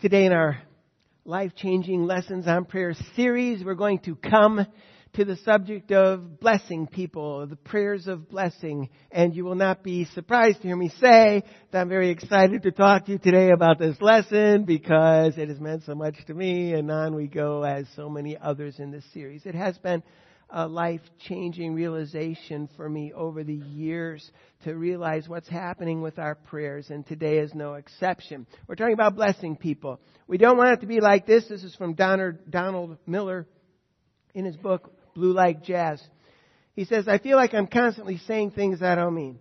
Today in our life-changing lessons on prayer series, we're going to come to the subject of blessing people, the prayers of blessing. And you will not be surprised to hear me say that I'm very excited to talk to you today about this lesson because it has meant so much to me, and on we go as so many others in this series. It has been a life-changing realization for me over the years to realize what's happening with our prayers, and today is no exception. We're talking about blessing people. We don't want it to be like this. This is from Donald Miller in his book, Blue Like Jazz. He says, I feel like I'm constantly saying things I don't mean.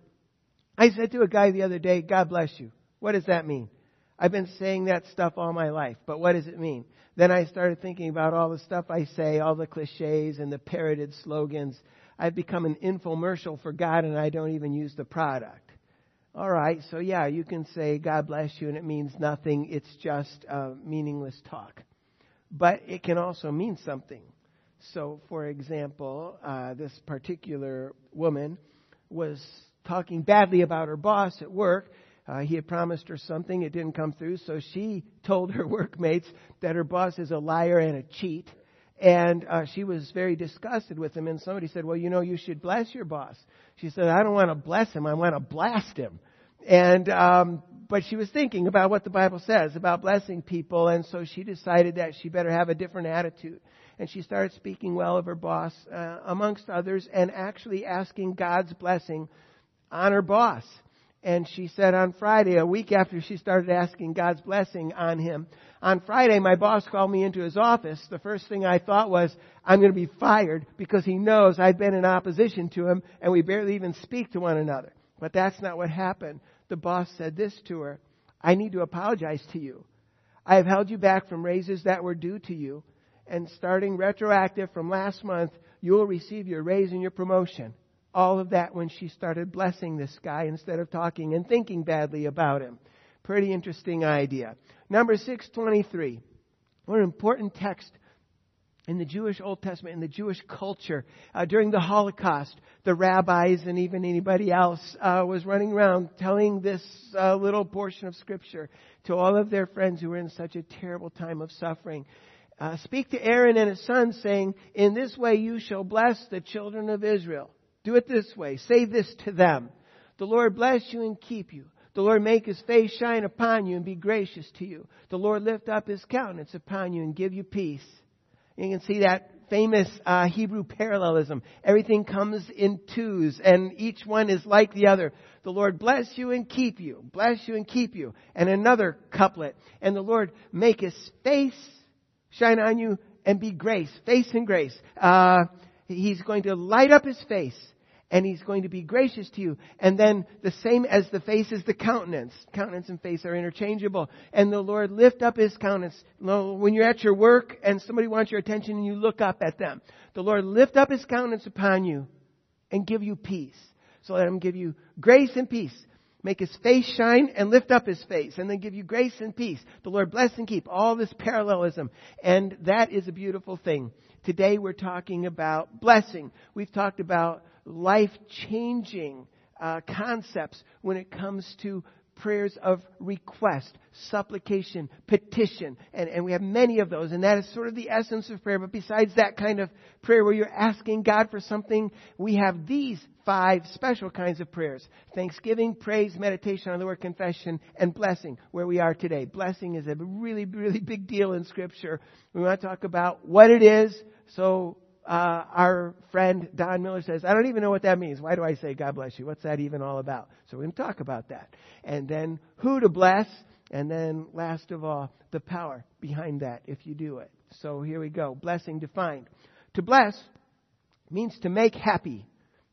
I said to a guy the other day, God bless you. What does that mean? I've been saying that stuff all my life, but what does it mean? Then I started thinking about all the stuff I say, all the cliches and the parroted slogans. I've become an infomercial for God, and I don't even use the product. All right, so yeah, you can say God bless you, and it means nothing. It's just meaningless talk. But it can also mean something. So, for example, this particular woman was talking badly about her boss at work. He had promised her something. It didn't come through. So she told her workmates that her boss is a liar and a cheat. And she was very disgusted with him. And somebody said, well, you should bless your boss. She said, I don't want to bless him. I want to blast him. And but she was thinking about what the Bible says about blessing people. And so she decided that she better have a different attitude. And she started speaking well of her boss, amongst others, and actually asking God's blessing on her boss. And she said on Friday, a week after she started asking God's blessing on him, on Friday, my boss called me into his office. The first thing I thought was, I'm going to be fired because he knows I've been in opposition to him and we barely even speak to one another. But that's not what happened. The boss said this to her, I need to apologize to you. I have held you back from raises that were due to you. And starting retroactive from last month, you will receive your raise and your promotion. All of that when she started blessing this guy instead of talking and thinking badly about him. Pretty interesting idea. Number 623. What an important text in the Jewish Old Testament, in the Jewish culture. During the Holocaust, the rabbis and even anybody else was running around telling this little portion of Scripture to all of their friends who were in such a terrible time of suffering. Speak to Aaron and his sons, saying, in this way you shall bless the children of Israel. Do it this way. Say this to them. The Lord bless you and keep you. The Lord make His face shine upon you and be gracious to you. The Lord lift up His countenance upon you and give you peace. You can see that famous Hebrew parallelism. Everything comes in twos and each one is like the other. The Lord bless you and keep you. Bless you and keep you. And another couplet. And the Lord make His face shine on you and be grace. Face and grace. He's going to light up His face. And He's going to be gracious to you. And then the same as the face is the countenance. Countenance and face are interchangeable. And the Lord lift up His countenance. When you're at your work and somebody wants your attention and you look up at them. The Lord lift up His countenance upon you and give you peace. So let Him give you grace and peace. Make His face shine and lift up His face. And then give you grace and peace. The Lord bless and keep. All this parallelism. And that is a beautiful thing. Today we're talking about blessing. We've talked about life-changing concepts when it comes to prayers of request, supplication, petition. And we have many of those. And that is sort of the essence of prayer. But besides that kind of prayer where you're asking God for something, we have these 5 special kinds of prayers. Thanksgiving, praise, meditation on the word, confession, and blessing, where we are today. Blessing is a really, really big deal in Scripture. We want to talk about what it is. So our friend Don Miller says, I don't even know what that means. Why do I say God bless you? What's that even all about? So we're going to talk about that. And then who to bless. And then last of all, the power behind that if you do it. So here we go. Blessing defined. To bless means to make happy.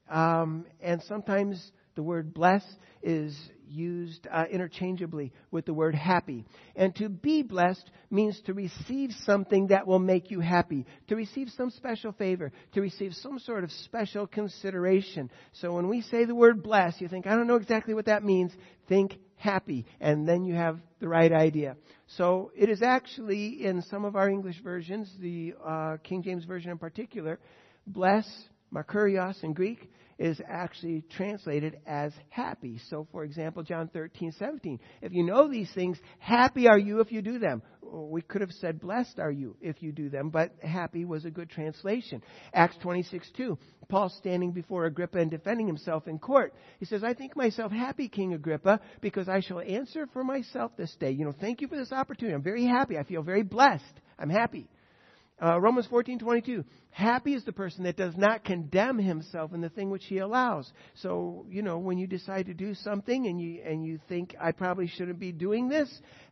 And sometimes the word bless is used interchangeably with the word happy. And to be blessed means to receive something that will make you happy, to receive some special favor, to receive some sort of special consideration. So when we say the word bless, you think, I don't know exactly what that means. Think happy, and then you have the right idea. So it is actually in some of our English versions, the King James Version in particular, bless, makarios in Greek, is actually translated as happy. So, for example, John 13:17. If you know these things, happy are you if you do them. we could have said, blessed are you if you do them, but happy was a good translation. Acts 26:2, Paul standing before Agrippa and defending himself in court. He says, I think myself happy, King Agrippa, because I shall answer for myself this day. Thank you for this opportunity. I'm very happy. I feel very blessed. I'm happy. Romans 14:22. Happy is the person that does not condemn himself in the thing which he allows. So, when you decide to do something and you think, I probably shouldn't be doing this,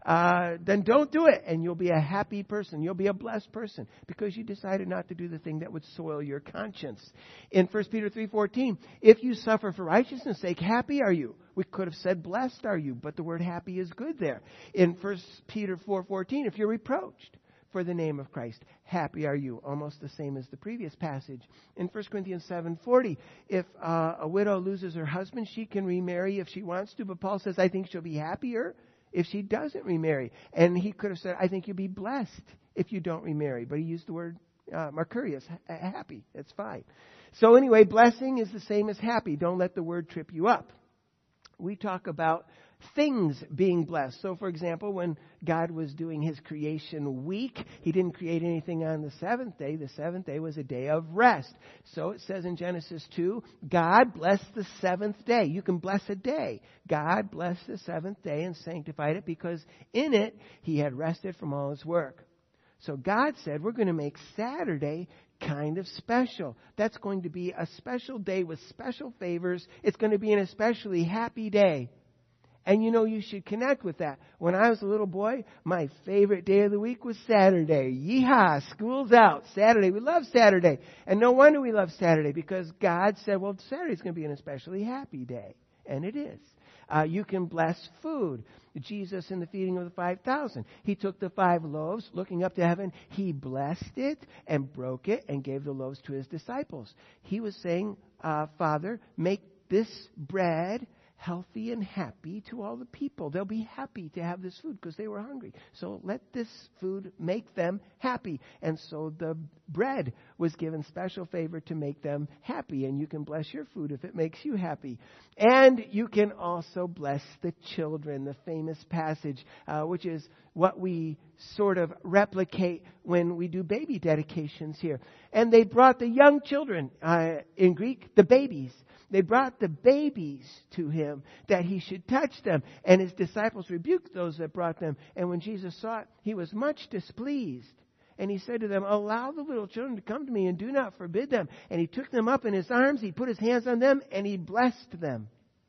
then don't do it. And you'll be a happy person. You'll be a blessed person because you decided not to do the thing that would soil your conscience. In 1 Peter 3:14, if you suffer for righteousness' sake, happy are you. We could have said blessed are you, but the word happy is good there. In 1 Peter 4:14, if you're reproached for the name of Christ, happy are you. Almost the same as the previous passage. In 1 Corinthians 7:40, if a widow loses her husband, she can remarry if she wants to. But Paul says, I think she'll be happier if she doesn't remarry. And he could have said, I think you'll be blessed if you don't remarry. But he used the word Mercurius, happy. That's fine. So anyway, blessing is the same as happy. Don't let the word trip you up. We talk about things being blessed. So, for example, when God was doing His creation week, He didn't create anything on the seventh day. The seventh day was a day of rest. So it says in Genesis 2, God blessed the seventh day. You can bless a day. God blessed the seventh day and sanctified it because in it He had rested from all His work. So God said, we're going to make Saturday kind of special. That's going to be a special day with special favors. It's going to be an especially happy day. And you should connect with that. When I was a little boy, my favorite day of the week was Saturday. Yeehaw, school's out. Saturday, we love Saturday. And no wonder we love Saturday because God said, well, Saturday's going to be an especially happy day. And it is. You can bless food. Jesus in the feeding of the 5,000. He took the 5 loaves, looking up to heaven. He blessed it and broke it and gave the loaves to His disciples. He was saying, Father, make this bread healthy and happy to all the people. They'll be happy to have this food because they were hungry. So let this food make them happy. And so the bread was given special favor to make them happy. And you can bless your food if it makes you happy. And you can also bless the children, the famous passage, which is what we sort of replicate when we do baby dedications here. And they brought the young children, in Greek, the babies. They brought the babies to Him that He should touch them. And His disciples rebuked those that brought them. And when Jesus saw it, He was much displeased. And He said to them, allow the little children to come to me and do not forbid them. And He took them up in His arms. He put His hands on them and He blessed them.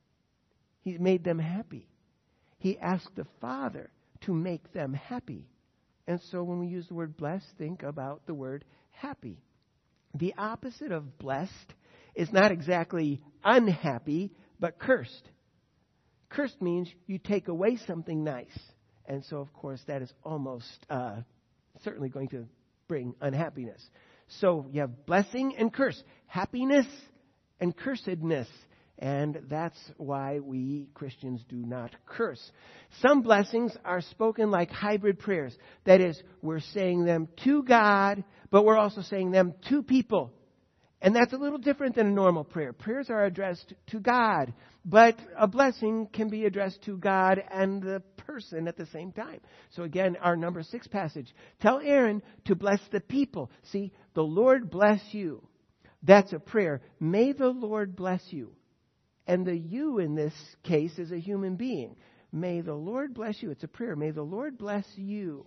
He made them happy. He asked the Father to make them happy. And so when we use the word blessed, think about the word happy. The opposite of blessed is not exactly unhappy, but cursed. Cursed means you take away something nice. And so, of course, that is almost certainly going to bring unhappiness. So you have blessing and curse, happiness and cursedness. And that's why we Christians do not curse. Some blessings are spoken like hybrid prayers. That is, we're saying them to God, but we're also saying them to people. And that's a little different than a normal prayer. Prayers are addressed to God, but a blessing can be addressed to God and the person at the same time. So again, our number 6 passage. Tell Aaron to bless the people. See, the Lord bless you. That's a prayer. May the Lord bless you. And the you in this case is a human being. May the Lord bless you. It's a prayer. May the Lord bless you.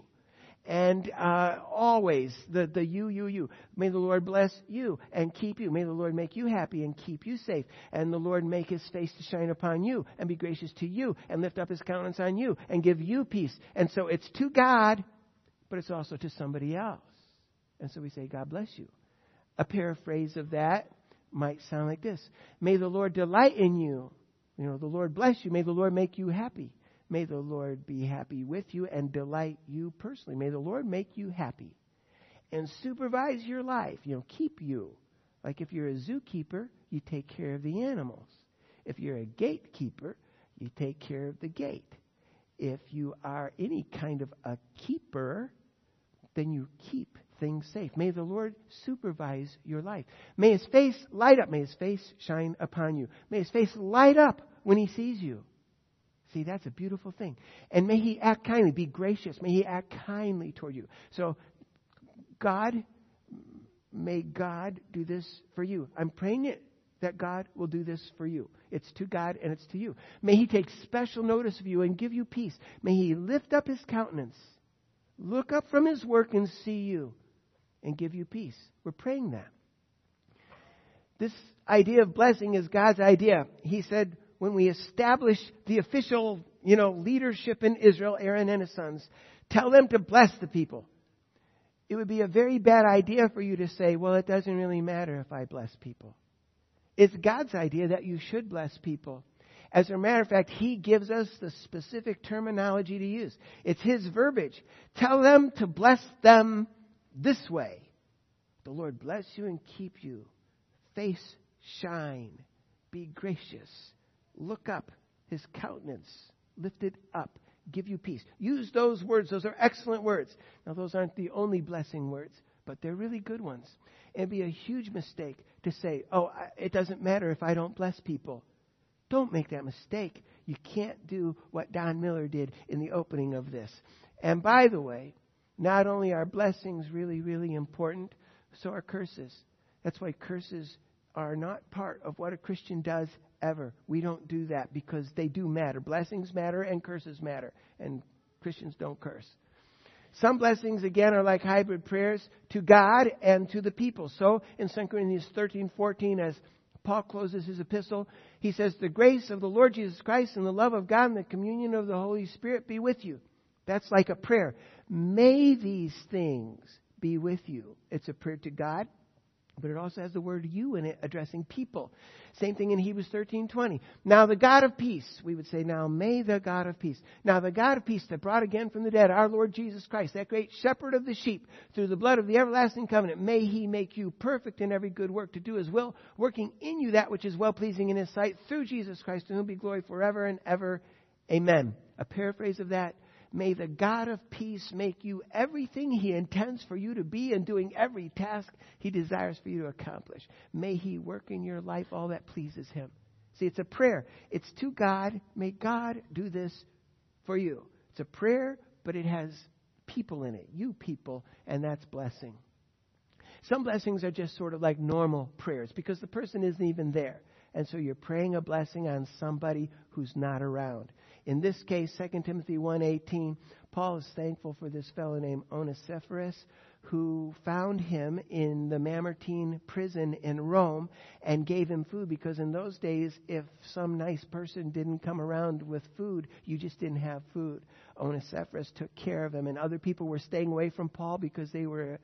And always, the you. May the Lord bless you and keep you. May the Lord make you happy and keep you safe. And the Lord make His face to shine upon you and be gracious to you and lift up His countenance on you and give you peace. And so it's to God, but it's also to somebody else. And so we say, God bless you. A paraphrase of that might sound like this. May the Lord delight in you. The Lord bless you. May the Lord make you happy. May the Lord be happy with you and delight you personally. May the Lord make you happy and supervise your life. Keep you. Like if you're a zookeeper, you take care of the animals. If you're a gatekeeper, you take care of the gate. If you are any kind of a keeper, then you keep things safe. May the Lord supervise your life. May His face light up. May His face shine upon you. May His face light up when He sees you. See, that's a beautiful thing. And may He act kindly, be gracious. May He act kindly toward you. So, may God do this for you. I'm praying it that God will do this for you. It's to God and it's to you. May He take special notice of you and give you peace. May He lift up His countenance, look up from His work and see you, and give you peace. We're praying that. This idea of blessing is God's idea. He said, when we establish the official, leadership in Israel, Aaron and his sons, tell them to bless the people. It would be a very bad idea for you to say, well, it doesn't really matter if I bless people. It's God's idea that you should bless people. As a matter of fact, He gives us the specific terminology to use. It's His verbiage. Tell them to bless them this way. The Lord bless you and keep you. Face shine. Be gracious. Look up. His countenance lifted up. Give you peace. Use those words. Those are excellent words. Now, those aren't the only blessing words, but they're really good ones. It'd be a huge mistake to say, it doesn't matter if I don't bless people. Don't make that mistake. You can't do what Don Miller did in the opening of this. And by the way, not only are blessings really, really important, so are curses. That's why curses are not part of what a Christian does ever. We don't do that because they do matter. Blessings matter and curses matter. And Christians don't curse. Some blessings, again, are like hybrid prayers to God and to the people. So, in 2 Corinthians 13:14, as Paul closes his epistle, he says, the grace of the Lord Jesus Christ and the love of God and the communion of the Holy Spirit be with you. That's like a prayer. May these things be with you. It's a prayer to God, but it also has the word you in it, addressing people. Same thing in Hebrews 13:20. Now the God of peace, we would say, now may the God of peace. Now the God of peace that brought again from the dead our Lord Jesus Christ, that great shepherd of the sheep, through the blood of the everlasting covenant, may He make you perfect in every good work to do His will, working in you that which is well-pleasing in His sight, through Jesus Christ, to whom be glory forever and ever. Amen. A paraphrase of that. May the God of peace make you everything He intends for you to be and doing every task He desires for you to accomplish. May He work in your life all that pleases Him. See, it's a prayer. It's to God. May God do this for you. It's a prayer, but it has people in it. You people, and that's blessing. Some blessings are just sort of like normal prayers because the person isn't even there. And so you're praying a blessing on somebody who's not around. In this case, 2 Timothy 1:18, Paul is thankful for this fellow named Onesiphorus, who found him in the Mamertine prison in Rome and gave him food, because in those days, if some nice person didn't come around with food, you just didn't have food. Onesiphorus took care of him, and other people were staying away from Paul because they were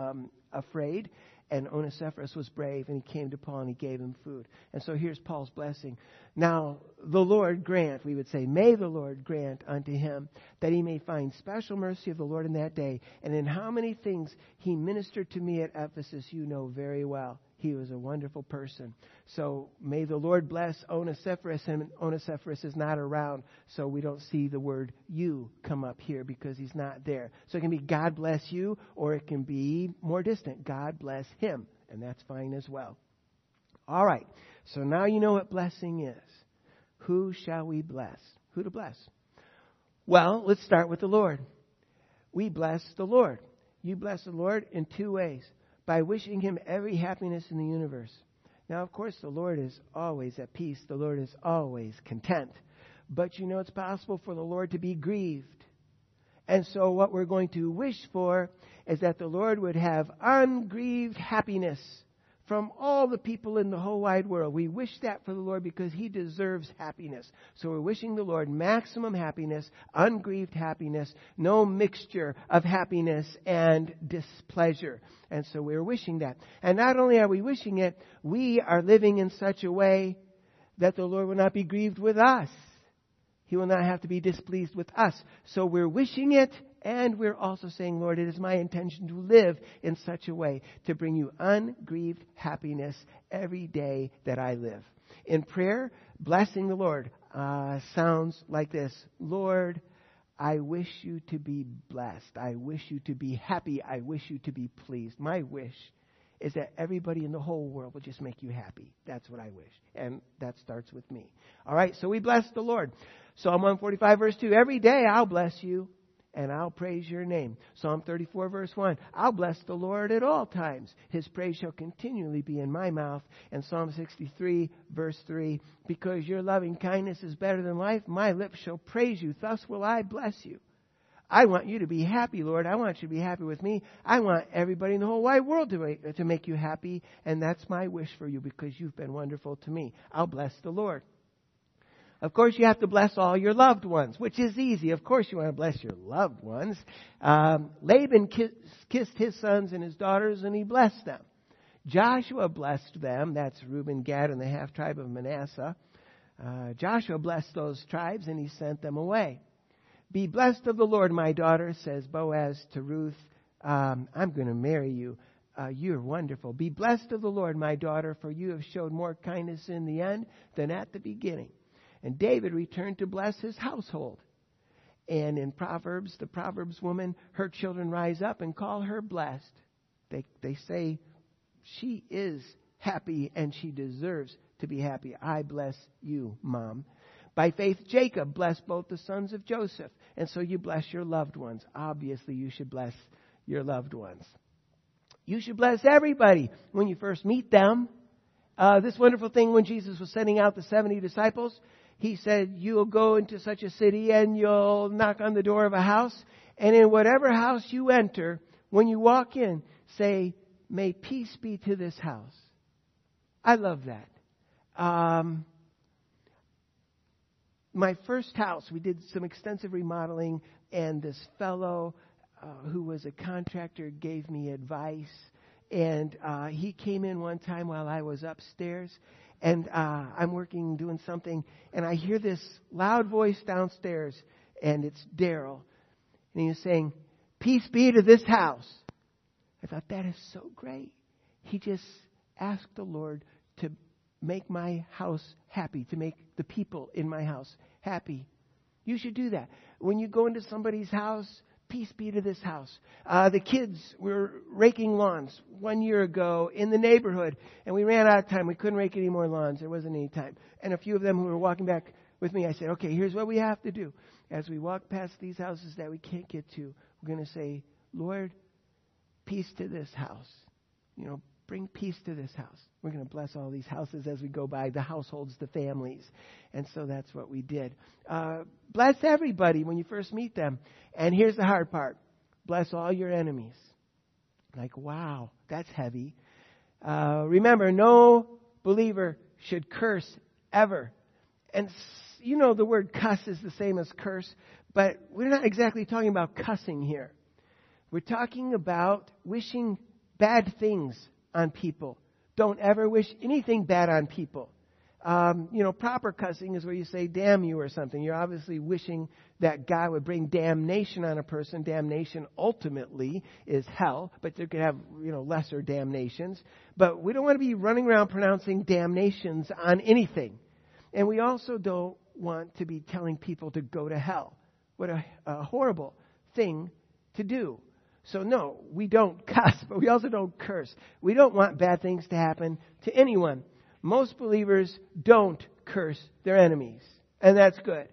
afraid. And Onesiphorus was brave, and he came to Paul and he gave him food. And so here's Paul's blessing. Now, the Lord grant, we would say, may the Lord grant unto him that he may find special mercy of the Lord in that day. And in how many things he ministered to me at Ephesus, you know very well. He was a wonderful person. So may the Lord bless Onesiphorus, and Onesiphorus is not around, so we don't see the word you come up here because he's not there. So it can be God bless you, or it can be more distant, God bless him, and that's fine as well. All right, so now you know what blessing is. Who shall we bless? Who to bless? Well, let's start with the Lord. We bless the Lord. You bless the Lord in two ways. By wishing Him every happiness in the universe. Now, of course, the Lord is always at peace. The Lord is always content. But you know it's possible for the Lord to be grieved. And so what we're going to wish for is that the Lord would have ungrieved happiness from all the people in the whole wide world. We wish that for the Lord because He deserves happiness. So we're wishing the Lord maximum happiness, ungrieved happiness, no mixture of happiness and displeasure. And so we're wishing that. And not only are we wishing it, we are living in such a way that the Lord will not be grieved with us. He will not have to be displeased with us. So we're wishing it, and we're also saying, Lord, it is my intention to live in such a way to bring you ungrieved happiness every day that I live. In prayer, blessing the Lord sounds like this. Lord, I wish you to be blessed. I wish you to be happy. I wish you to be pleased. My wish is that everybody in the whole world will just make you happy. That's what I wish. And that starts with me. All right, so we bless the Lord. Psalm 145, verse 2, every day I'll bless you and I'll praise your name. Psalm 34, verse 1, I'll bless the Lord at all times. His praise shall continually be in my mouth. And Psalm 63, verse 3, because your loving kindness is better than life, my lips shall praise you. Thus will I bless you. I want you to be happy, Lord. I want you to be happy with me. I want everybody in the whole wide world to make you happy. And that's my wish for you because you've been wonderful to me. I'll bless the Lord. Of course, you have to bless all your loved ones, which is easy. Of course, you want to bless your loved ones. Laban kissed his sons and his daughters, and he blessed them. Joshua blessed them. That's Reuben, Gad, and the half-tribe of Manasseh. Joshua blessed those tribes, and he sent them away. Be blessed of the Lord, my daughter, says Boaz to Ruth. I'm going to marry you. You're wonderful. Be blessed of the Lord, my daughter, for you have showed more kindness in the end than at the beginning. And David returned to bless his household. And in Proverbs, the Proverbs woman, her children rise up and call her blessed. They say she is happy and she deserves to be happy. I bless you, Mom. By faith, Jacob blessed both the sons of Joseph. And so you bless your loved ones. Obviously, you should bless your loved ones. You should bless everybody when you first meet them. This wonderful thing when Jesus was sending out the 70 disciples, He said, you'll go into such a city and you'll knock on the door of a house. And in whatever house you enter, when you walk in, say, may peace be to this house. I love that. My first house, we did some extensive remodeling, and this fellow who was a contractor gave me advice. And he came in one time while I was upstairs, and I'm working, doing something, and I hear this loud voice downstairs, and it's Daryl. And he was saying, peace be to this house. I thought, that is so great. He just asked the Lord to make my house happy, to make the people in my house happy. You should do that. When you go into somebody's house, peace be to this house. The kids were raking lawns 1 year ago in the neighborhood, and we ran out of time. We couldn't rake any more lawns. There wasn't any time. And a few of them who were walking back with me, I said, okay, here's what we have to do. As we walk past these houses that we can't get to, we're going to say, Lord, peace to this house. You know, bring peace to this house. We're going to bless all these houses as we go by, the households, the families. And so that's what we did. Bless everybody when you first meet them. And here's the hard part. Bless all your enemies. Like, wow, that's heavy. Remember, no believer should curse ever. And you know the word cuss is the same as curse, but we're not exactly talking about cussing here. We're talking about wishing bad things on people. Don't ever wish anything bad on people. Proper cussing is where you say, damn you or something. You're obviously wishing that God would bring damnation on a person. Damnation ultimately is hell, but there could have, lesser damnations. But we don't want to be running around pronouncing damnations on anything. And we also don't want to be telling people to go to hell. What a horrible thing to do. So no, we don't cuss, but we also don't curse. We don't want bad things to happen to anyone. Most believers don't curse their enemies, and that's good.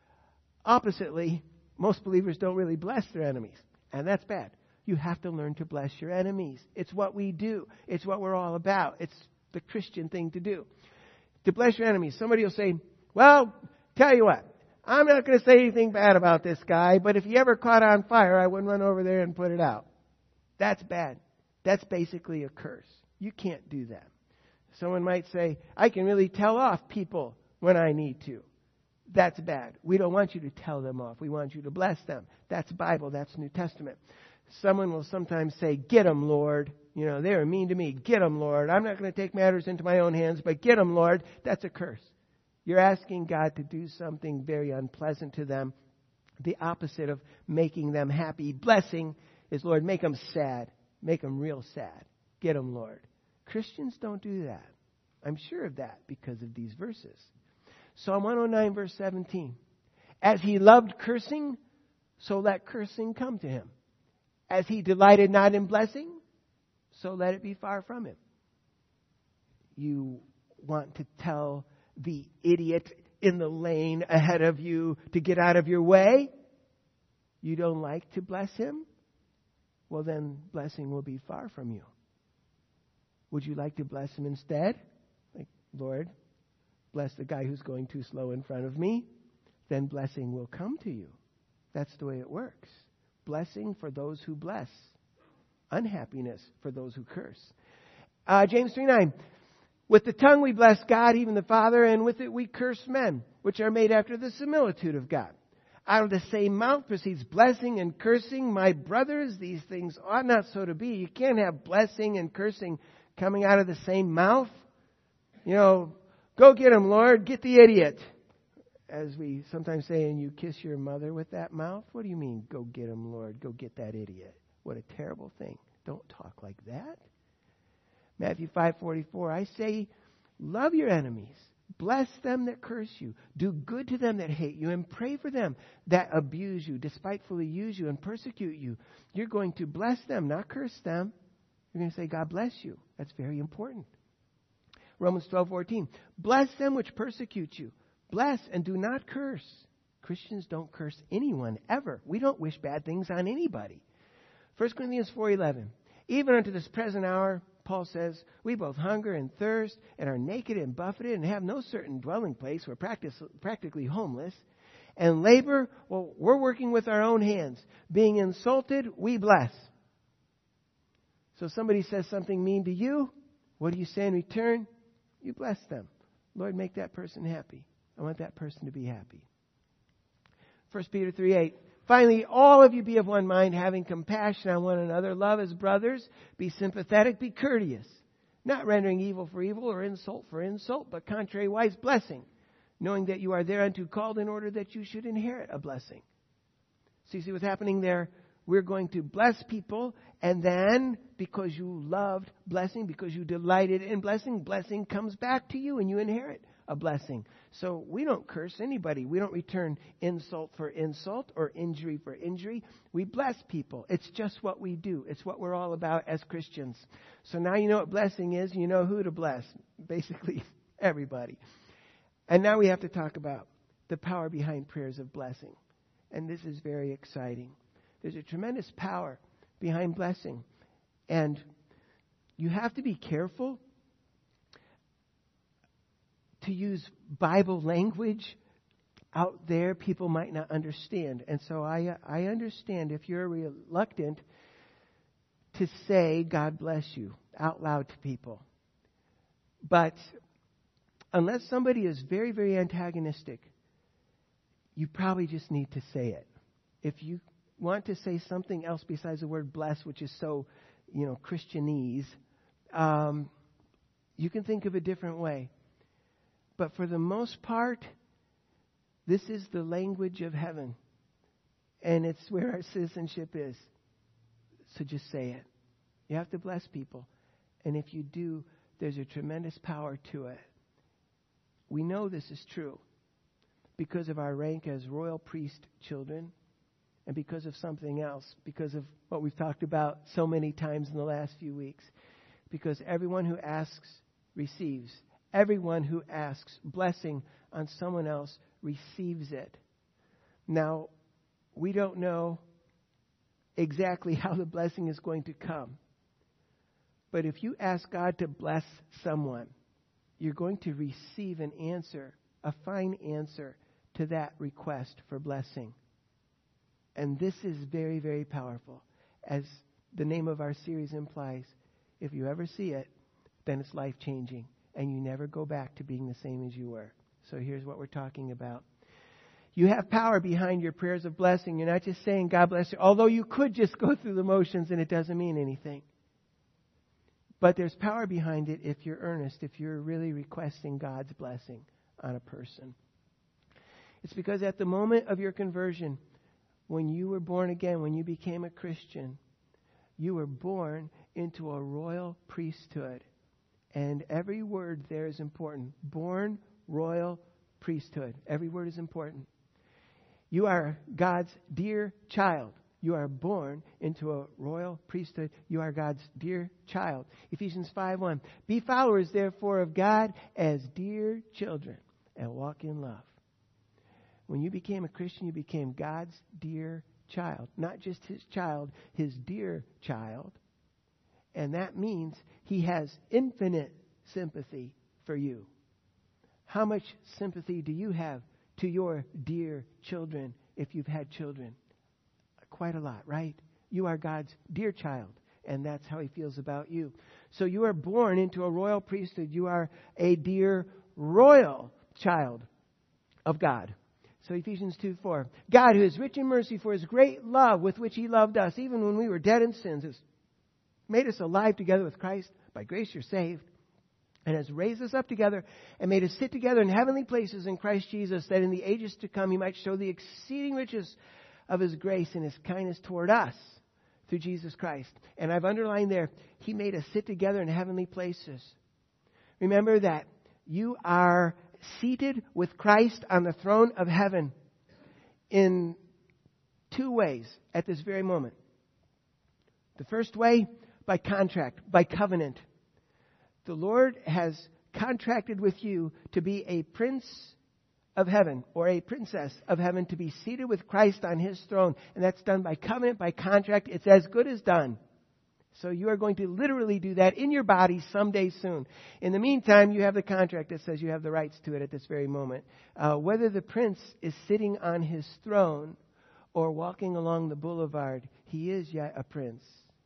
Oppositely, most believers don't really bless their enemies, and that's bad. You have to learn to bless your enemies. It's what we do. It's what we're all about. It's the Christian thing to do. To bless your enemies. Somebody will say, well, tell you what, I'm not going to say anything bad about this guy, but if he ever caught on fire, I wouldn't run over there and put it out. That's bad. That's basically a curse. You can't do that. Someone might say, I can really tell off people when I need to. That's bad. We don't want you to tell them off. We want you to bless them. That's Bible. That's New Testament. Someone will sometimes say, get them, Lord. They were mean to me. Get them, Lord. I'm not going to take matters into my own hands, but get them, Lord. That's a curse. You're asking God to do something very unpleasant to them. The opposite of making them happy. Blessing is, Lord, make them sad. Make them real sad. Get them, Lord. Christians don't do that. I'm sure of that because of these verses. Psalm 109, verse 17. As he loved cursing, so let cursing come to him. As he delighted not in blessing, so let it be far from him. You want to tell the idiot in the lane ahead of you to get out of your way? You don't like to bless him? Well, then blessing will be far from you. Would you like to bless him instead? Like, Lord, bless the guy who's going too slow in front of me. Then blessing will come to you. That's the way it works. Blessing for those who bless. Unhappiness for those who curse. James 3:9. With the tongue we bless God, even the Father, and with it we curse men, which are made after the similitude of God. Out of the same mouth proceeds blessing and cursing. My brothers, these things ought not so to be. You can't have blessing and cursing coming out of the same mouth. Go get him, Lord. Get the idiot. As we sometimes say, and you kiss your mother with that mouth. What do you mean, go get him, Lord? Go get that idiot. What a terrible thing. Don't talk like that. Matthew 5:44, I say, love your enemies. Bless them that curse you. Do good to them that hate you. And pray for them that abuse you, despitefully use you, and persecute you. You're going to bless them, not curse them. You're going to say, God bless you. That's very important. Romans 12:14, bless them which persecute you. Bless and do not curse. Christians don't curse anyone, ever. We don't wish bad things on anybody. 1 Corinthians 4:11, even unto this present hour, Paul says, we both hunger and thirst and are naked and buffeted and have no certain dwelling place. We're practically homeless. And labor, well, we're working with our own hands. Being insulted, we bless. So somebody says something mean to you, what do you say in return? You bless them. Lord, make that person happy. I want that person to be happy. 1 Peter 3:8. Finally, all of you be of one mind, having compassion on one another. Love as brothers. Be sympathetic. Be courteous. Not rendering evil for evil or insult for insult, but contrariwise blessing. Knowing that you are thereunto called in order that you should inherit a blessing. So you see what's happening there? We're going to bless people. And then, because you loved blessing, because you delighted in blessing, blessing comes back to you and you inherit a blessing. So we don't curse anybody. We don't return insult for insult or injury for injury. We bless people. It's just what we do. It's what we're all about as Christians. So now you know what blessing is. You know who to bless. Basically, everybody. And now we have to talk about the power behind prayers of blessing. And this is very exciting. There's a tremendous power behind blessing. And you have to be careful to use Bible language out there people might not understand. And so I understand if you're reluctant to say God bless you out loud to people. But unless somebody is very, very antagonistic, you probably just need to say it. If you want to say something else besides the word bless, which is so, Christianese, you can think of a different way. But for the most part, this is the language of heaven. And it's where our citizenship is. So just say it. You have to bless people. And if you do, there's a tremendous power to it. We know this is true because of our rank as royal priest children and because of something else, because of what we've talked about so many times in the last few weeks. Because everyone who asks receives. Everyone who asks blessing on someone else receives it. Now, we don't know exactly how the blessing is going to come. But if you ask God to bless someone, you're going to receive an answer, a fine answer to that request for blessing. And this is very, very powerful. As the name of our series implies, if you ever see it, then it's life-changing. And you never go back to being the same as you were. So here's what we're talking about. You have power behind your prayers of blessing. You're not just saying, God bless you. Although you could just go through the motions and it doesn't mean anything. But there's power behind it if you're earnest, if you're really requesting God's blessing on a person. It's because at the moment of your conversion, when you were born again, when you became a Christian, you were born into a royal priesthood. And every word there is important. Born royal priesthood. Every word is important. You are God's dear child. You are born into a royal priesthood. You are God's dear child. Ephesians 5:1. Be followers, therefore, of God as dear children, and walk in love. When you became a Christian, you became God's dear child. Not just His child, His dear child. And that means He has infinite sympathy for you. How much sympathy do you have to your dear children if you've had children? Quite a lot, right? You are God's dear child, and that's how He feels about you. So you are born into a royal priesthood. You are a dear royal child of God. So Ephesians 2:4. God, who is rich in mercy for His great love with which He loved us, even when we were dead in sins, has made us alive together with Christ. By grace you're saved. And has raised us up together and made us sit together in heavenly places in Christ Jesus, that in the ages to come He might show the exceeding riches of His grace and His kindness toward us through Jesus Christ. And I've underlined there, He made us sit together in heavenly places. Remember that you are seated with Christ on the throne of heaven in two ways at this very moment. The first way, by contract, by covenant. The Lord has contracted with you to be a prince of heaven or a princess of heaven, to be seated with Christ on His throne. And that's done by covenant, by contract. It's as good as done. So you are going to literally do that in your body someday soon. In the meantime, you have the contract that says you have the rights to it at this very moment. Whether the prince is sitting on his throne or walking along the boulevard, he is yet a prince.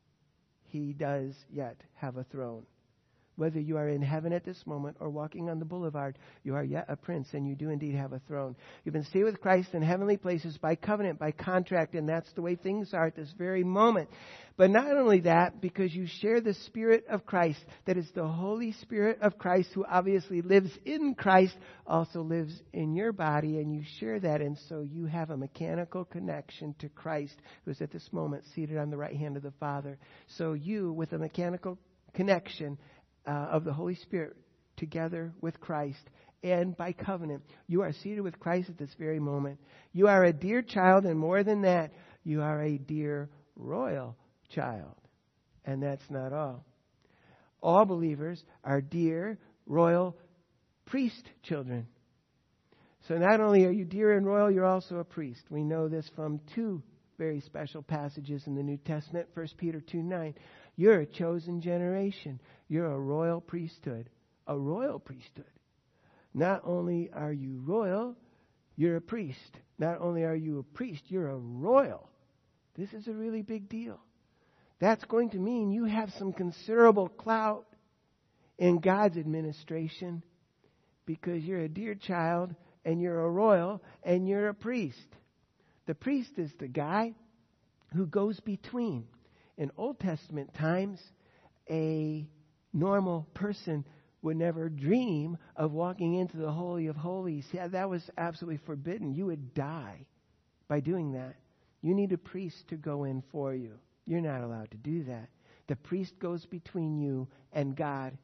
He does yet have a throne. Whether you are in heaven at this moment or walking on the boulevard, you are yet a prince, and you do indeed have a throne. You've been seated with Christ in heavenly places by covenant, by contract, and that's the way things are at this very moment. But not only that, because you share the Spirit of Christ, that is the Holy Spirit of Christ, who obviously lives in Christ, also lives in your body, and you share that, and so you have a mechanical connection to Christ, who is at this moment seated on the right hand of the Father. So you, with a mechanical connection of the Holy Spirit together with Christ, and by covenant, you are seated with Christ at this very moment. You are a dear child, and more than that, you are a dear royal child. And that's not all. All believers are dear royal priest children. So not only are you dear and royal, you're also a priest. We know this from two very special passages in the New Testament. 1 Peter 2:9. You're a chosen generation. You're a royal priesthood. A royal priesthood. Not only are you royal, you're a priest. Not only are you a priest, you're a royal. This is a really big deal. That's going to mean you have some considerable clout in God's administration, because you're a dear child and you're a royal and you're a priest. The priest is the guy who goes between. In Old Testament times, a normal person would never dream of walking into the Holy of Holies. Yeah, that was absolutely forbidden. You would die by doing that. You need a priest to go in for you. You're not allowed to do that. The priest goes between you and God.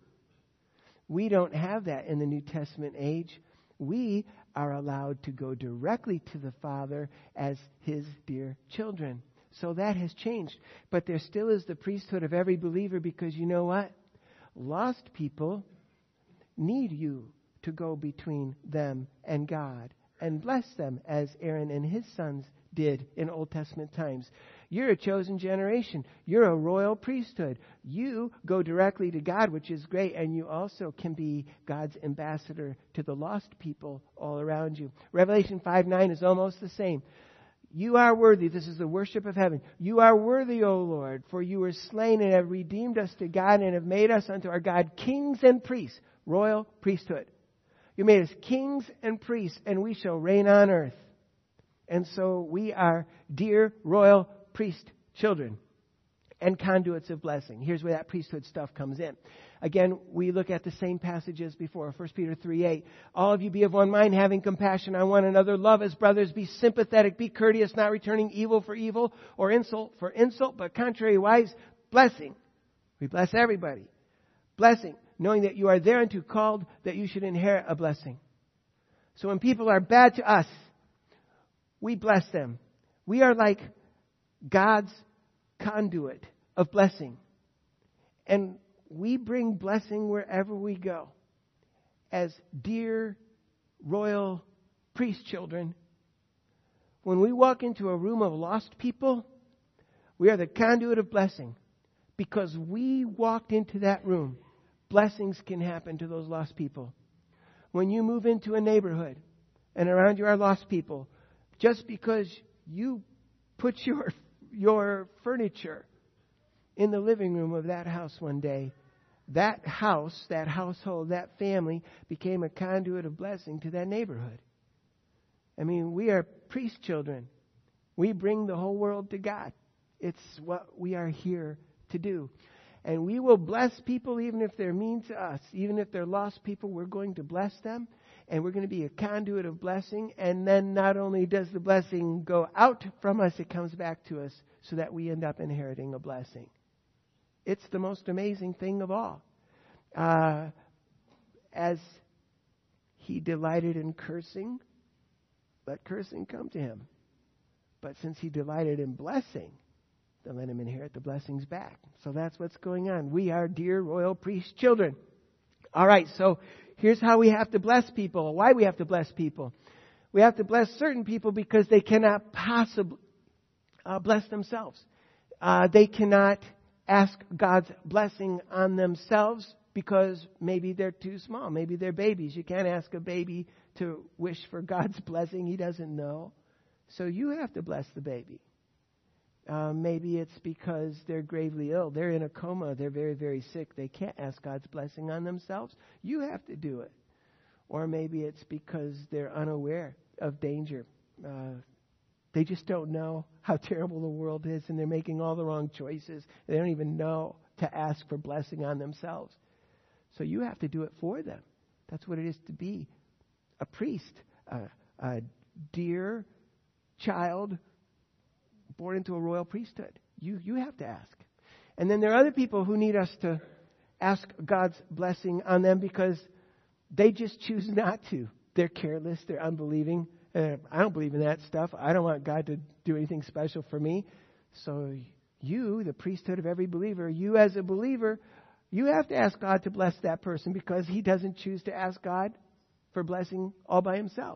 We don't have that in the New Testament age. We are allowed to go directly to the Father as His dear children. So that has changed. But there still is the priesthood of every believer, because you know what? Lost people need you to go between them and God and bless them, as Aaron and his sons did in Old Testament times. You're a chosen generation. You're a royal priesthood. You go directly to God, which is great, and you also can be God's ambassador to the lost people all around you. Revelation 5:9 is almost the same. You are worthy. This is the worship of heaven. You are worthy, O Lord, for you were slain and have redeemed us to God and have made us unto our God kings and priests. Royal priesthood. You made us kings and priests, and we shall reign on earth. And so we are dear royal priest children and conduits of blessing. Here's where that priesthood stuff comes in. Again, we look at the same passage as before. 1 Peter 3:8. All of you be of one mind, having compassion on one another. Love as brothers. Be sympathetic. Be courteous, not returning evil for evil or insult for insult, but contrariwise, blessing. We bless everybody. Blessing, knowing that you are thereunto called, that you should inherit a blessing. So when people are bad to us, we bless them. We are like God's conduit of blessing. And we bring blessing wherever we go. As dear royal priest children, when we walk into a room of lost people, we are the conduit of blessing. Because we walked into that room, blessings can happen to those lost people. When you move into a neighborhood and around you are lost people, just because you put your furniture in the living room of that house one day, that house, that household, that family became a conduit of blessing to that neighborhood. I mean, we are priest children. We bring the whole world to God. It's what we are here to do. And we will bless people even if they're mean to us. Even if they're lost people, we're going to bless them. And we're going to be a conduit of blessing. And then not only does the blessing go out from us, it comes back to us so that we end up inheriting a blessing. It's the most amazing thing of all. As he delighted in cursing, let cursing come to him. But since he delighted in blessing, then let him inherit the blessings back. So that's what's going on. We are dear royal priest children. All right, so here's how we have to bless people. Why we have to bless people. We have to bless certain people because they cannot possibly bless themselves. They cannot ask God's blessing on themselves because maybe they're too small. Maybe they're babies. You can't ask a baby to wish for God's blessing. He doesn't know. So you have to bless the baby. Maybe it's because they're gravely ill. They're in a coma. They're very, very sick. They can't ask God's blessing on themselves. You have to do it. Or maybe it's because they're unaware of danger. They just don't know how terrible the world is, and they're making all the wrong choices. They don't even know to ask for blessing on themselves. So you have to do it for them. That's what it is to be a priest, a dear child born into a royal priesthood. You have to ask. And then there are other people who need us to ask God's blessing on them because they just choose not to. They're careless. They're unbelieving. I don't believe in that stuff. I don't want God to do anything special for me. So you, the priesthood of every believer, you as a believer, you have to ask God to bless that person because he doesn't choose to ask God for blessing all by himself.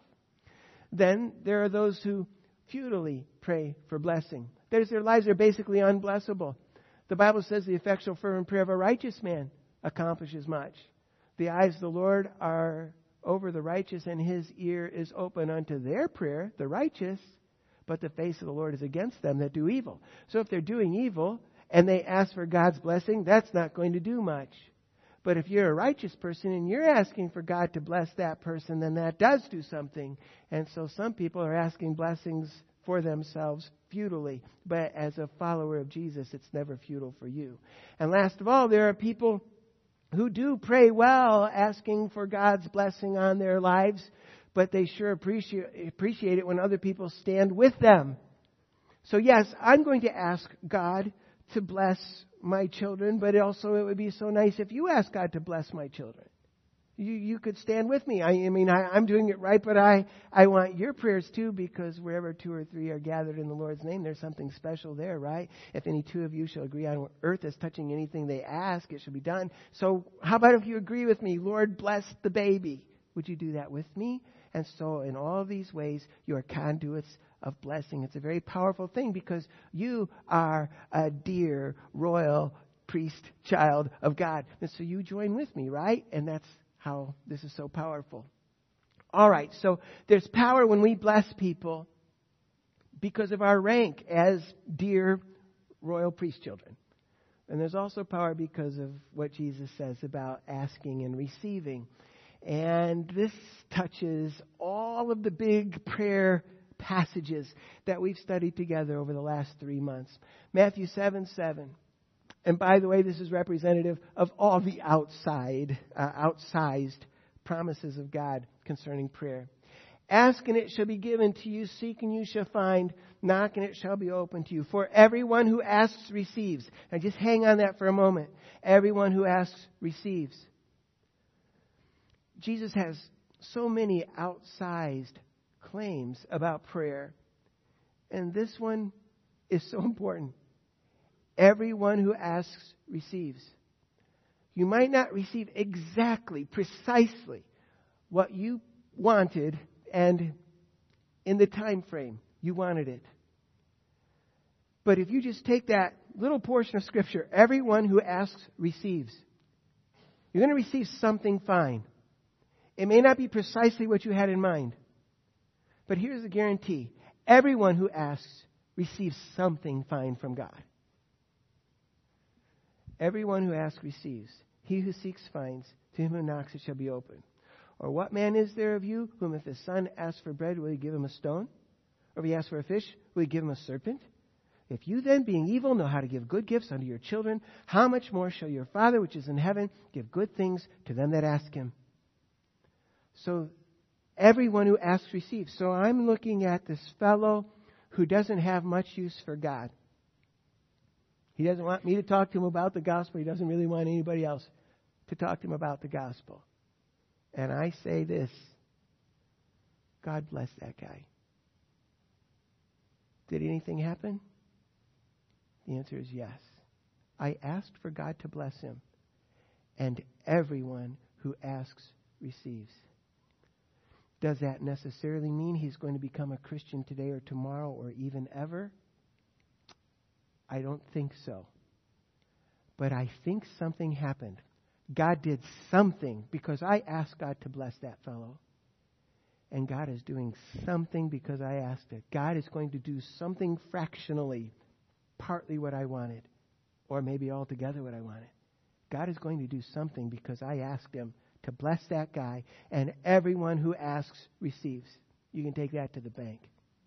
Then there are those who futilely pray for blessing. Their lives are basically unblessable. The Bible says the effectual fervent prayer of a righteous man accomplishes much. The eyes of the Lord are over the righteous, and his ear is open unto their prayer, the righteous, but the face of the Lord is against them that do evil. So if they're doing evil and they ask for God's blessing, that's not going to do much. But if you're a righteous person and you're asking for God to bless that person, then that does do something. And so some people are asking blessings for themselves futilely. But as a follower of Jesus, it's never futile for you. And last of all, there are people who do pray well, asking for God's blessing on their lives, but they sure appreciate it when other people stand with them. So yes, I'm going to ask God to bless my children, but also it would be so nice if you ask God to bless my children. You could stand with me. I'm doing it right, but I want your prayers too, because wherever 2 or 3 are gathered in the Lord's name, there's something special there, right? If any 2 of you shall agree on earth as touching anything they ask, it shall be done. So how about if you agree with me, Lord, bless the baby? Would you do that with me? And so in all of these ways, you are conduits of blessing. It's a very powerful thing because you are a dear royal priest child of God. And so you join with me, right? And that's how this is so powerful. All right, so there's power when we bless people because of our rank as dear royal priest children. And there's also power because of what Jesus says about asking and receiving. And this touches all of the big prayer passages that we've studied together over the last 3 months. Matthew 7:7. And by the way, this is representative of all the outsized promises of God concerning prayer. Ask and it shall be given to you. Seek and you shall find. Knock and it shall be opened to you. For everyone who asks receives. Now just hang on that for a moment. Everyone who asks receives. Jesus has so many outsized claims about prayer. And this one is so important. Everyone who asks receives. You might not receive exactly, precisely what you wanted and in the time frame you wanted it. But if you just take that little portion of Scripture, everyone who asks receives. You're going to receive something fine. It may not be precisely what you had in mind. But here's the guarantee. Everyone who asks receives something fine from God. Everyone who asks receives. He who seeks finds. To him who knocks it shall be opened. Or what man is there of you whom if his son asks for bread, will he give him a stone? Or if he asks for a fish, will he give him a serpent? If you then, being evil, know how to give good gifts unto your children, how much more shall your Father which is in heaven give good things to them that ask him? So everyone who asks receives. So I'm looking at this fellow who doesn't have much use for God. He doesn't want me to talk to him about the gospel. He doesn't really want anybody else to talk to him about the gospel. And I say this, God bless that guy. Did anything happen? The answer is yes. I asked for God to bless him. And everyone who asks receives. Does that necessarily mean he's going to become a Christian today or tomorrow or even ever? I don't think so. But I think something happened. God did something because I asked God to bless that fellow. And God is doing something because I asked it. God is going to do something fractionally, partly what I wanted, or maybe altogether what I wanted. God is going to do something because I asked him to bless that guy, and everyone who asks receives. You can take that to the bank.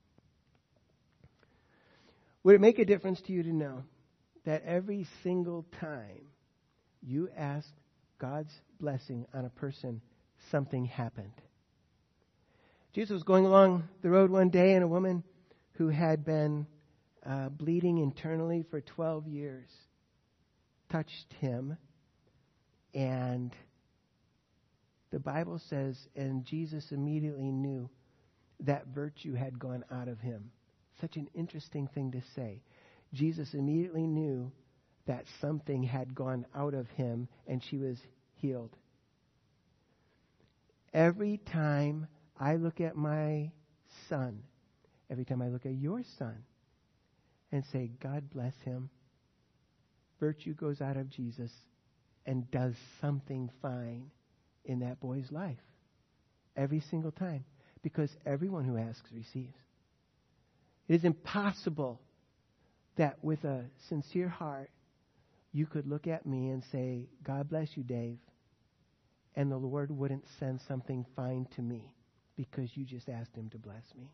Would it make a difference to you to know that every single time you ask God's blessing on a person, something happened? Jesus was going along the road one day, and a woman who had been bleeding internally for 12 years touched him, and the Bible says, and Jesus immediately knew that virtue had gone out of him. Such an interesting thing to say. Jesus immediately knew that something had gone out of him, and she was healed. Every time I look at my son, every time I look at your son, and say, God bless him, virtue goes out of Jesus and does something fine in that boy's life. Every single time. Because everyone who asks receives. It is impossible that with a sincere heart you could look at me and say, God bless you, Dave, and the Lord wouldn't send something fine to me because you just asked him to bless me.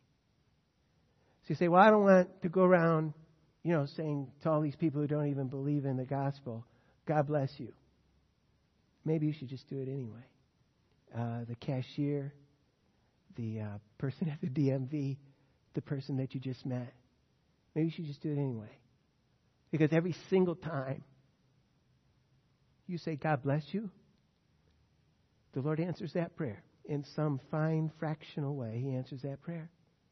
So you say, well, I don't want to go around, saying to all these people who don't even believe in the gospel, God bless you. Maybe you should just do it anyway. The cashier, the person at the DMV, the person that you just met. Maybe you should just do it anyway. Because every single time you say, God bless you, the Lord answers that prayer. In some fine, fractional way, he answers that prayer.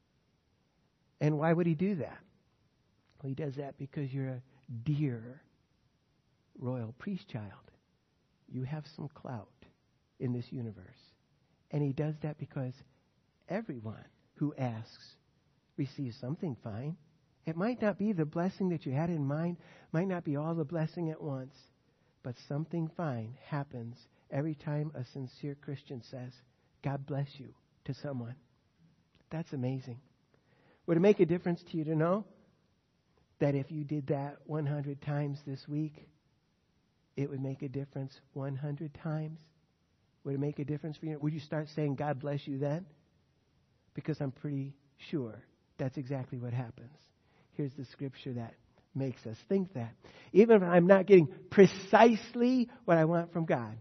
And why would he do that? Well, he does that because you're a dear royal priest child. You have some clout in this universe. And he does that because everyone who asks receives something fine. It might not be the blessing that you had in mind, might not be all the blessing at once, but something fine happens every time a sincere Christian says, God bless you, to someone. That's amazing. Would it make a difference to you to know that if you did that 100 times this week, it would make a difference 100 times? Would it make a difference for you? Would you start saying, God bless you then? Because I'm pretty sure that's exactly what happens. Here's the scripture that makes us think that. Even if I'm not getting precisely what I want from God,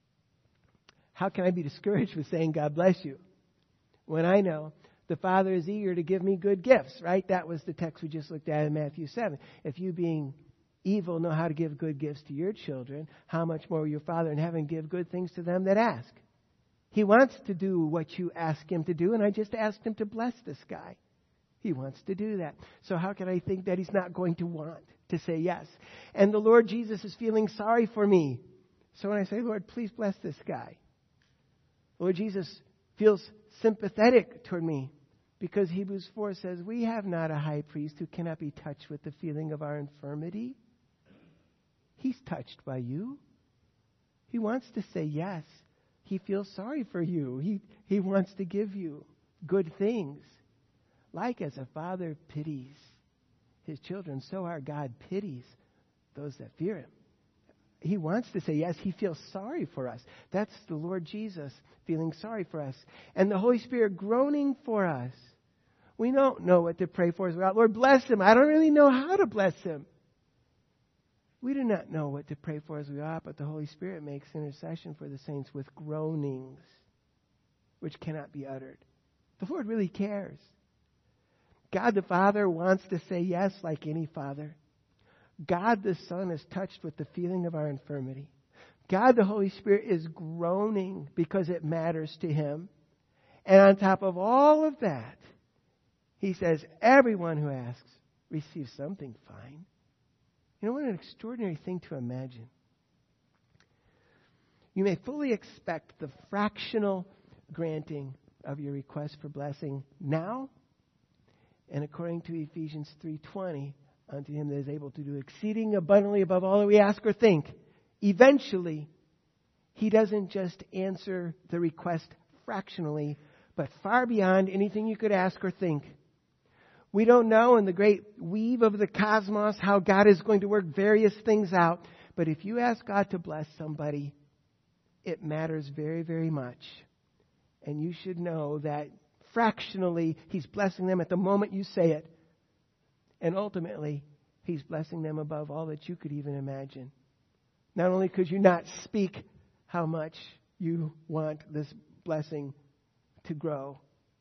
how can I be discouraged with saying, God bless you, when I know the Father is eager to give me good gifts, right? That was the text we just looked at in Matthew 7. If you being evil know how to give good gifts to your children, how much more will your Father in heaven give good things to them that ask? He wants to do what you ask him to do, and I just asked him to bless this guy. He wants to do that. So how can I think that He's not going to want to say yes? And the Lord Jesus is feeling sorry for me. So when I say, Lord, please bless this guy, Lord Jesus feels sympathetic toward me, because Hebrews 4 says, we have not a high priest who cannot be touched with the feeling of our infirmity. He's touched by you. He wants to say yes. He feels sorry for you. He wants to give you good things. Like as a father pities his children, so our God pities those that fear Him. He wants to say yes. He feels sorry for us. That's the Lord Jesus feeling sorry for us. And the Holy Spirit groaning for us. We don't know what to pray for as well. Lord, bless him. I don't really know how to bless him. We do not know what to pray for as we ought, but the Holy Spirit makes intercession for the saints with groanings which cannot be uttered. The Lord really cares. God the Father wants to say yes like any father. God the Son is touched with the feeling of our infirmity. God the Holy Spirit is groaning because it matters to Him. And on top of all of that, He says, everyone who asks receives something fine. You know, what an extraordinary thing to imagine. You may fully expect the fractional granting of your request for blessing now, and according to Ephesians 3:20, unto Him that is able to do exceeding abundantly above all that we ask or think. Eventually, He doesn't just answer the request fractionally, but far beyond anything you could ask or think. We don't know in the great weave of the cosmos how God is going to work various things out. But if you ask God to bless somebody, it matters very, very much. And you should know that fractionally, He's blessing them at the moment you say it. And ultimately, He's blessing them above all that you could even imagine. Not only could you not speak how much you want this blessing to grow,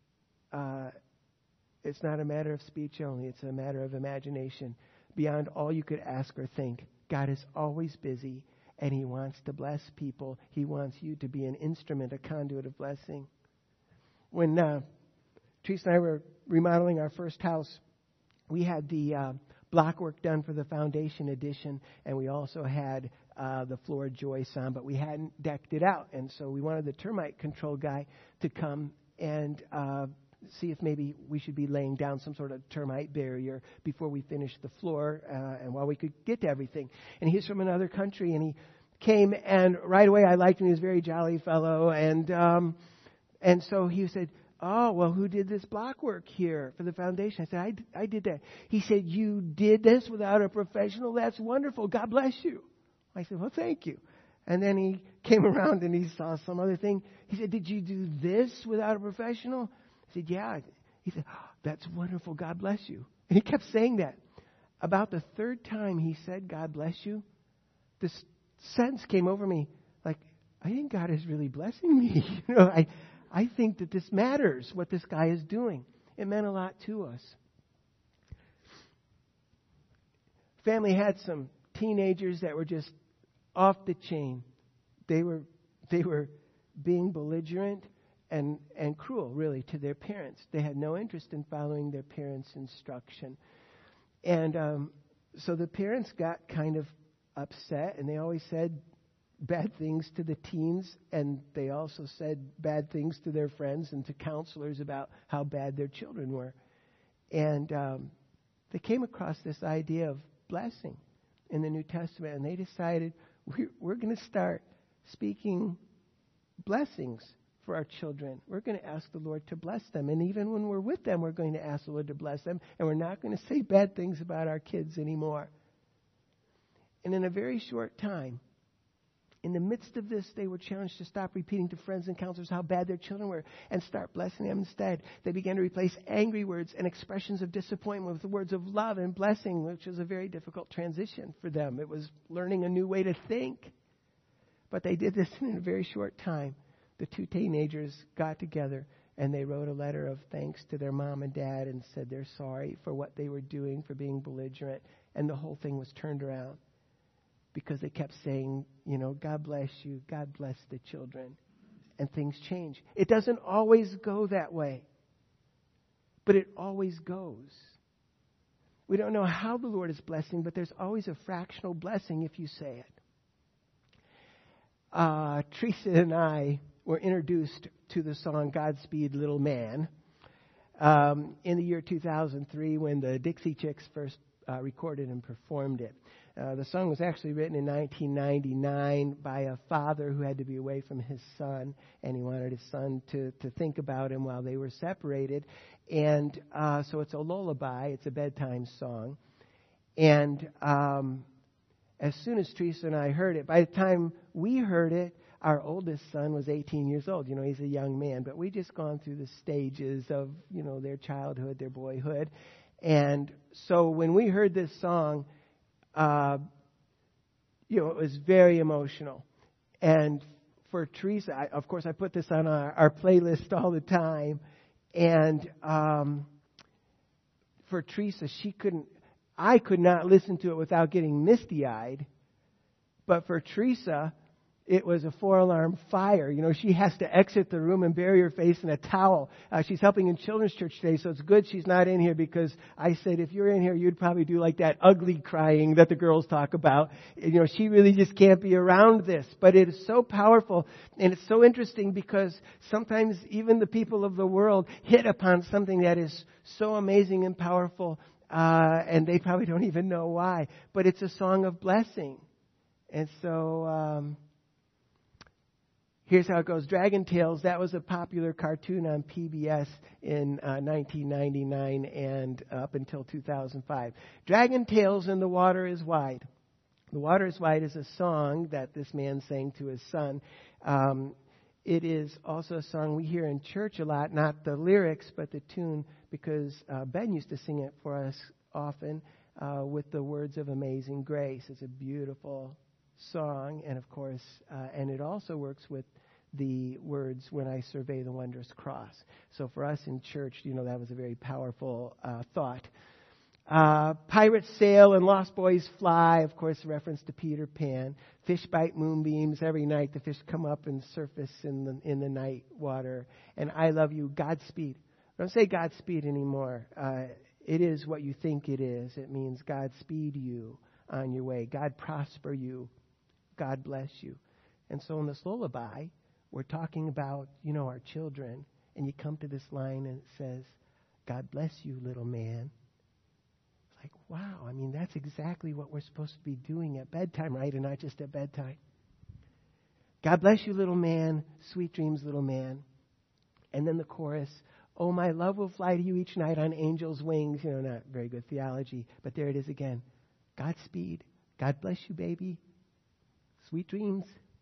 it's not a matter of speech only. It's a matter of imagination. Beyond all you could ask or think, God is always busy, and He wants to bless people. He wants you to be an instrument, a conduit of blessing. When Teresa and I were remodeling our first house, we had the block work done for the foundation addition, and we also had the floor joists on, but we hadn't decked it out. And so we wanted the termite control guy to come and see if maybe we should be laying down some sort of termite barrier before we finished the floor and while we could get to everything. And he's from another country, and he came, and right away I liked him. He was a very jolly fellow, and so he said, oh, well, who did this block work here for the foundation? I said, I did that. He said, you did this without a professional? That's wonderful. God bless you. I said, well, thank you. And then he came around and he saw some other thing. He said, did you do this without a professional? I said, yeah. He said, oh, that's wonderful. God bless you. And he kept saying that. About the third time he said, God bless you, this sense came over me, like, I think God is really blessing me. I think that this matters, what this guy is doing. It meant a lot to us. Family had some teenagers that were just off the chain. They were being belligerent and cruel, really, to their parents. They had no interest in following their parents' instruction. And so the parents got kind of upset, and they always said bad things to the teens, and they also said bad things to their friends and to counselors about how bad their children were. And they came across this idea of blessing in the New Testament, and they decided we're going to start speaking blessings for our children. We're going to ask the Lord to bless them, and even when we're with them, we're going to ask the Lord to bless them, and we're not going to say bad things about our kids anymore. And in a very short time, in the midst of this, they were challenged to stop repeating to friends and counselors how bad their children were and start blessing them instead. They began to replace angry words and expressions of disappointment with the words of love and blessing, which was a very difficult transition for them. It was learning a new way to think. But they did this in a very short time. The two teenagers got together and they wrote a letter of thanks to their mom and dad and said they're sorry for what they were doing, for being belligerent. And the whole thing was turned around. Because they kept saying, God bless you, God bless the children. And things change. It doesn't always go that way. but it always goes. We don't know how the Lord is blessing, but there's always a fractional blessing if you say it. Teresa and I were introduced to the song Godspeed Little Man in the year 2003 when the Dixie Chicks first recorded and performed it. The song was actually written in 1999 by a father who had to be away from his son, and he wanted his son to think about him while they were separated. And so it's a lullaby. It's a bedtime song. And as soon as Teresa and I heard it, by the time we heard it, our oldest son was 18 years old. He's a young man, but we just gone through the stages of, their childhood, their boyhood. And so when we heard this song, it was very emotional. And for Teresa, of course, I put this on our playlist all the time. And for Teresa, I could not listen to it without getting misty-eyed. But for Teresa, it was a 4-alarm fire. She has to exit the room and bury her face in a towel. She's helping in children's church today, so it's good she's not in here because I said if you're in here, you'd probably do like that ugly crying that the girls talk about. She really just can't be around this. But it is so powerful, and it's so interesting because sometimes even the people of the world hit upon something that is so amazing and powerful, and they probably don't even know why. But it's a song of blessing. And so here's how it goes. Dragon Tales, that was a popular cartoon on PBS in 1999 and up until 2005. Dragon Tales and the Water is Wide. The Water is Wide is a song that this man sang to his son. It is also a song we hear in church a lot, not the lyrics, but the tune, because Ben used to sing it for us often with the words of Amazing Grace. It's a beautiful song, and of course, and it also works with the words, when I survey the wondrous cross. So for us in church, that was a very powerful thought. Pirates sail and lost boys fly, of course, a reference to Peter Pan. Fish bite moonbeams. Every night the fish come up and surface in the night water. And I love you, Godspeed. Don't say Godspeed anymore. It is what you think it is. It means Godspeed you on your way. God prosper you. God bless you. And so in this lullaby, we're talking about, our children. And you come to this line and it says, God bless you, little man. It's like, wow, that's exactly what we're supposed to be doing at bedtime, right? And not just at bedtime. God bless you, little man. Sweet dreams, little man. And then the chorus, oh, my love will fly to you each night on angel's wings. Not very good theology, but there it is again. Godspeed. God bless you, baby. Sweet dreams.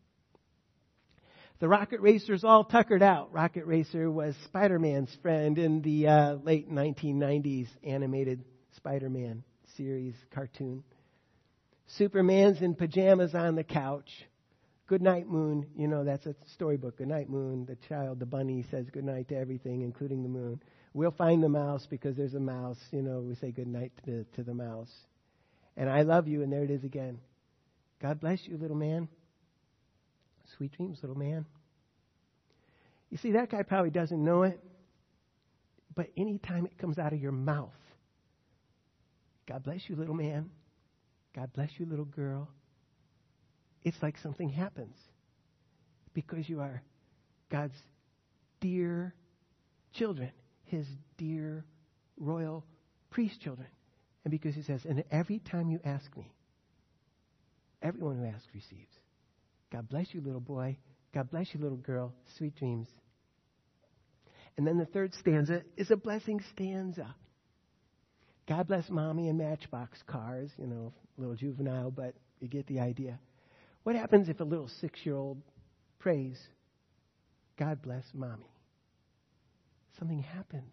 The Rocket Racer's all tuckered out. Rocket Racer was Spider-Man's friend in the late 1990s animated Spider-Man series cartoon. Superman's in pajamas on the couch. Good night, moon. That's a storybook. Good night, moon. The child, the bunny, says good night to everything, including the moon. We'll find the mouse because there's a mouse. We say good night to the mouse. And I love you, and there it is again. God bless you, little man. Sweet dreams, little man. You see, that guy probably doesn't know it, but anytime it comes out of your mouth, God bless you, little man. God bless you, little girl. It's like something happens because you are God's dear children, His dear royal priest children. And because He says, and every time you ask me, everyone who asks receives. God bless you, little boy. God bless you, little girl. Sweet dreams. And then the third stanza is a blessing stanza. God bless mommy and Matchbox cars. A little juvenile, but you get the idea. What happens if a little 6-year-old prays, God bless mommy? Something happens.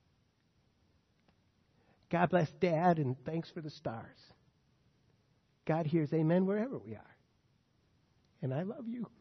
God bless dad and thanks for the stars. God hears amen wherever we are. And I love you.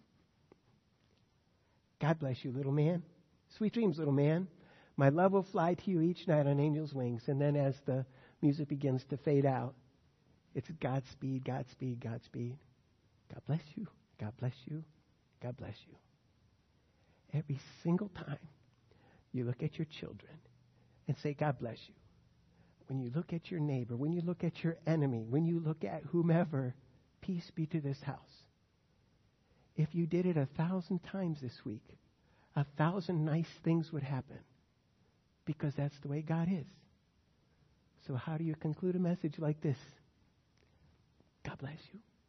God bless you, little man. Sweet dreams, little man. My love will fly to you each night on angel's wings. And then as the music begins to fade out, it's Godspeed, Godspeed, Godspeed. God bless you. God bless you. God bless you. Every single time you look at your children, and say, God bless you. When you look at your neighbor, when you look at your enemy, when you look at whomever, peace be to this house. If you did it 1,000 times this week, 1,000 nice things would happen, because that's the way God is. So how do you conclude a message like this? God bless you.